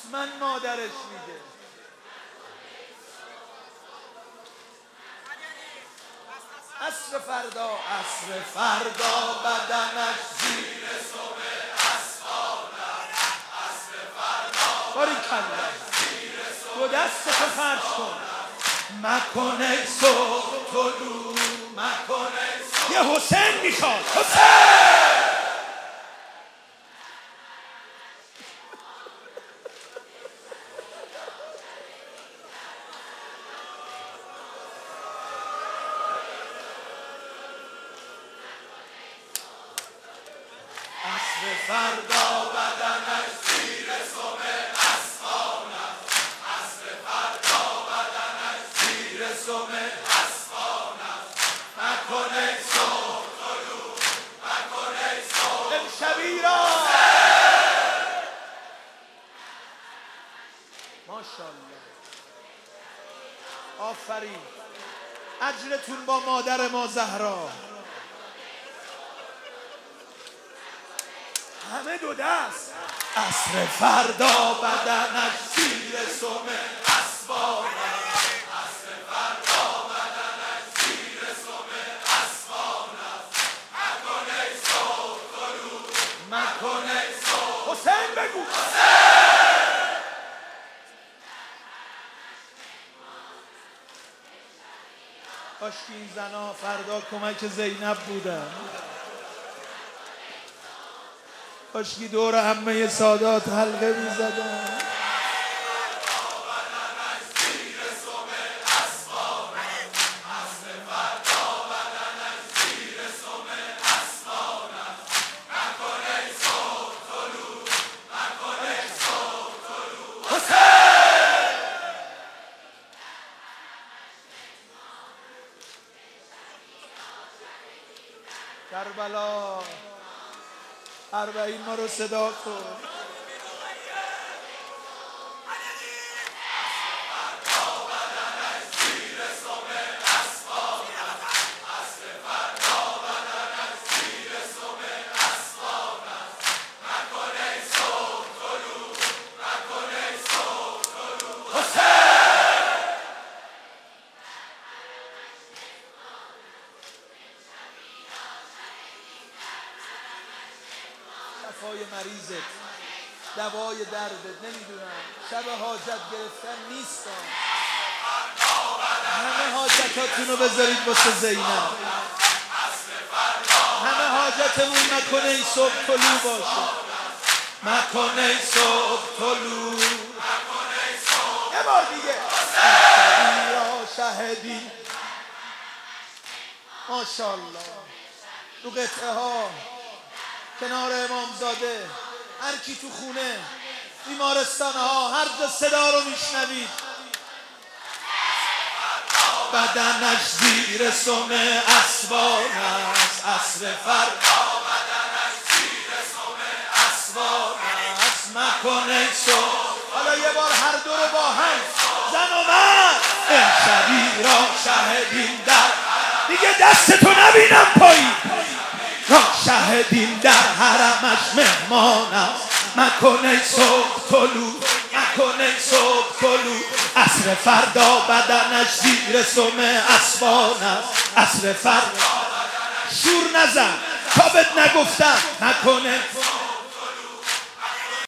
حتما مادرش میگه. عصر فردا بدنش زیر سم اسبانم. عصر فردا باریکلا دو دستتو خرج کن. مکنه صبح طلوع مکنه یه حسین میخواد. حسین فردا بدنش زیر سم اسبانم. عصر فردا بدنش زیر سم اسبانم. مکنه صبح طلوع مکنه صبح امشبی را. ماشاءالله آفرین. اجرتون با مادر ما زهرا. همه دو دست. عصر فردا بدنش زیر سم اسبانم. عصر فردا بدنش زیر سم اسبانم. مکنه صبح طلوع مکنه صبح. حسین بگو. کاش که این زنا فردا کمک زینب بودن. کاشکی دور عمه سادات حلقه می‌زدن. کربلا 40 ما رو صدا کن. شفای مریضت، دوای دردت، نمیدونم شب حاجت گرفتن نیستم. همه حاجتاتون رو بذارید واسه زینب. همه حاجتمون مکنه ای صبح طلوع باشه. مکنه صبح طلوع. یه بار دیگه. یا شهدی. ماشاءالله رو قطعه ها کنار امامزاده، هر کی تو خونه، بیمارستان ها، هر جا صدا رو میشنوید. بدنش زیر سم اسبان است. عصر فردا بدنش زیر سم اسبان است. مکنه صبح. حالا یه بار هر دو رو با هم. زن و مرد امشبی را شاهدیم در. دیگه دستتو نبینم پایین. را شاهدیم در حرمش مهمان است. مکنه صبح طلوع مکنه صبح طلوع. عصر فردا بدنش زیر سم اسبان است. عصر فردا شور نزن تا بهت نگفتم. مکنه